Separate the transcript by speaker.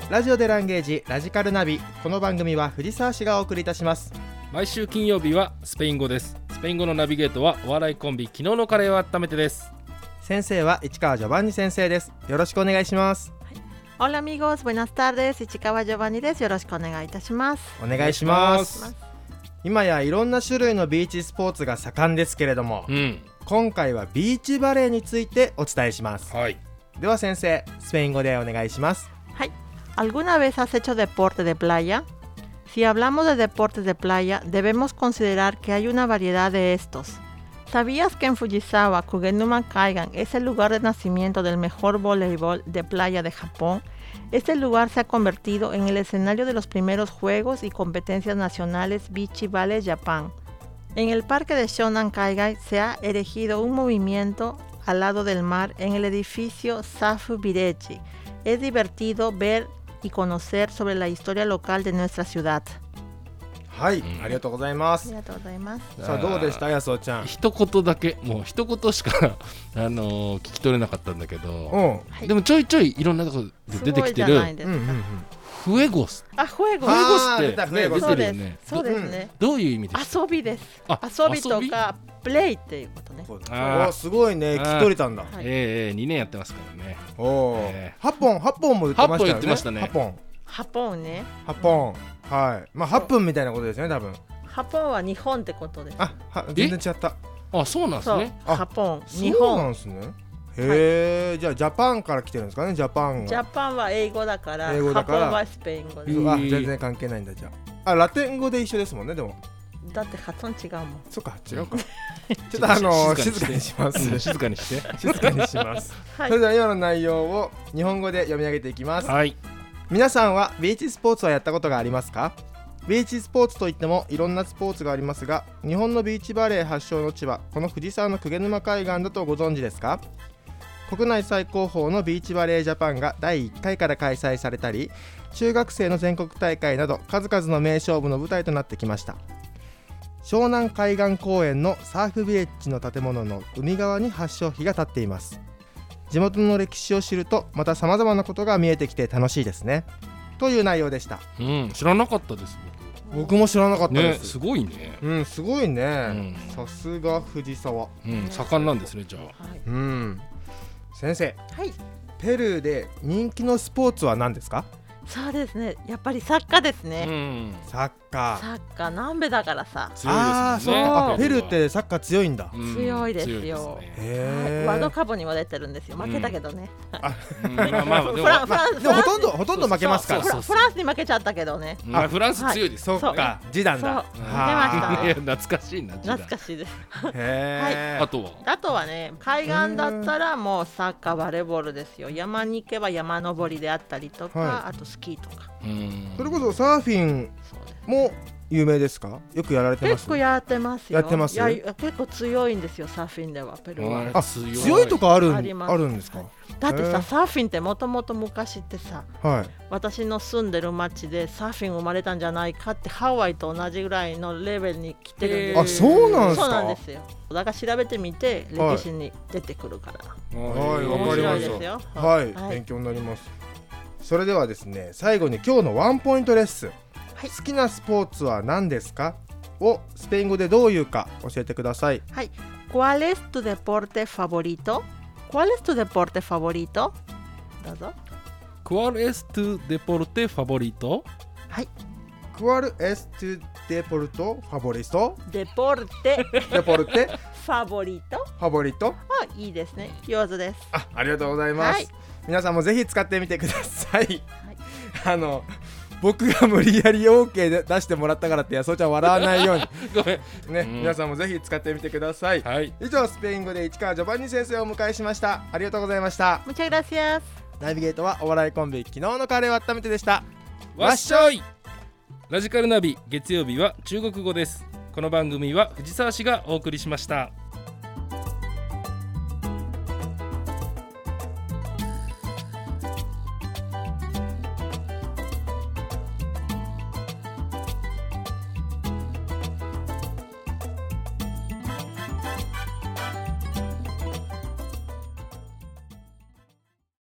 Speaker 1: ラジオでランゲージラジカルナビ。この番組は藤沢市がお送りいたします。
Speaker 2: 毎週金曜日はスペイン語です。スペイン語のナビゲートはお笑いコンビ昨日のカレーを温めてです。
Speaker 1: 先生は市川ジョバンニ先生です。よろしくお願いします。
Speaker 3: Hola amigos, buenas tardes. 市川ジョバンニです。よろしくお願いいたします。
Speaker 1: お願いします。今やいろんな種類のビーチスポーツが盛んですけれども、今回はビーチバレーについてお伝えします。では先生、スペイン語でお願いします。
Speaker 3: ¿Alguna vez has hecho deporte de playa? Si hablamos de deportes de playa, debemos considerar que hay una variedad de estos. ¿Sabías que en Fujisawa, Kugenuma Kaigan es el lugar de nacimiento del mejor voleibol de playa de Japón? Este lugar se ha convertido en el escenario de los primeros juegos y competencias nacionales Beach Volley Japan. En el parque de Shonan Kaigai se ha erigido un movimiento al lado del mar en el edificio Safu Village. Es divertido ver y conocer sobre la historia local de nuestra ciudad。
Speaker 1: はい、ありがとうございます。
Speaker 3: ありがとうございます。
Speaker 1: さあどうでしたやそうちゃん。
Speaker 2: 一言だけ、もう一言しか聞き取れなかったんだけど、でもちょいちょいいろんなところで出てきてるフエゴス。
Speaker 3: フエゴ
Speaker 2: スって
Speaker 1: 出
Speaker 2: てるよね。
Speaker 3: そうですね。
Speaker 2: どういう意味ですか？
Speaker 3: 遊びです。遊びとかプレイっていうことね。
Speaker 1: すごいね、聞き取れたんだ。
Speaker 2: 2年やってますからね。
Speaker 1: 8本も言ってましたね。
Speaker 3: 8本ね。
Speaker 1: 8本。はい。まあ8分みたいなことですね、多分。
Speaker 3: 8本は日本ってことです。
Speaker 1: 全然違った。
Speaker 2: そうなんですね。
Speaker 3: 8本。日本。
Speaker 1: そうなんですね。へえ、じゃあジャパンから来てるんですかね、ジャパンが。
Speaker 3: ジャパンは英語だから、8本はスペイン語です。
Speaker 1: 全然関係ないんだじゃあ。ラテン語で一緒ですもんね、でも。
Speaker 3: だって発音違うもん。
Speaker 1: そっか、違うか。ちょっと静かにします。
Speaker 2: 静かにして。
Speaker 1: 静かにします。それでは今の内容を日本語で読み上げていきます。
Speaker 2: はい。
Speaker 1: 皆さんはビーチスポーツはやったことがありますか？ビーチスポーツといってもいろんなスポーツがありますが、日本のビーチバレー発祥の地はこの藤沢の鵠沼海岸だとご存知ですか？国内最高峰のビーチバレージャパンが第1回から開催されたり、中学生の全国大会など数々の名勝負の舞台となってきました。湘南海岸公園のサーフビレッジの建物の海側に発祥碑が建っています。地元の歴史を知るとまた様々なことが見えてきて楽しいですね、という内容でした。
Speaker 2: 知らなかったです。
Speaker 1: 僕も知らなかったです。
Speaker 2: すごいね。
Speaker 1: すごいね。さすが藤沢。
Speaker 2: 盛んなんですね、じゃあ。
Speaker 1: 先生、ペルーで人気のスポーツは何ですか？
Speaker 3: そうですね、やっぱりサッカーですね。
Speaker 1: サッカ
Speaker 3: ー南米だからさ。
Speaker 2: 強いですね。
Speaker 1: ペルーってサッカー強いんだ。
Speaker 3: 強いですよ。ワールドカップにも出てるんですよ。負けたけどね。
Speaker 2: フランス
Speaker 1: でもほとんど負けますから。
Speaker 3: フランスに負けちゃったけどね。
Speaker 2: フランス強いです。
Speaker 1: そうか、ジダンだ。
Speaker 3: 負けました。
Speaker 2: 懐かしいな。
Speaker 3: 懐かしいです。
Speaker 2: あとは
Speaker 3: ね、海岸だったらもうサッカー、バレーボールですよ。山に行けば山登りであったりとか、あとスキーとか。
Speaker 1: それこそサーフィンも有名ですか？よくやられてます？
Speaker 3: 結構やってますよ。
Speaker 1: やってます？
Speaker 3: 結構強いんですよ、サーフィンでは。ペルーは
Speaker 1: 強いとかあるんですか？
Speaker 3: だってさ、サーフィンってもともと昔ってさ、私の住んでる町でサーフィン生まれたんじゃないかってハワイと同じぐらいのレベルに来てるんです。
Speaker 1: そうなんですか？
Speaker 3: そうなんですよ。だから調べてみて歴史に出てくるから。
Speaker 1: わかりました。勉強になります。それではですね、最後に今日のワンポイントレッスン、好きなスポーツは何ですかをスペイン語でどう言うか教えてください。
Speaker 3: ¿Cuál es tu deporte favorito? ¿Cuál es tu deporte favorito? どうぞ。
Speaker 2: ¿Cuál es tu deporte favorito?
Speaker 1: ¿Cuál es tu deporte favorito?
Speaker 3: Deporte favorito? いいですね。上手です。
Speaker 1: ありがとうございます。皆さんもぜひ使ってみてください。僕が無理やり OK で出してもらったからってそうちゃん笑わないように
Speaker 2: ごめん
Speaker 1: ね、皆さんもぜひ使ってみてください。以上、スペイン語で市川ジョバンニ先生をお迎えしました。ありがとうございました。
Speaker 3: Muchas gracias。
Speaker 1: ナビゲートはお笑いコンビ昨日のカレーを温めてでした。
Speaker 2: わっしょい。ラジカルナビ月曜日は中国語です。この番組は藤沢市がお送りしました。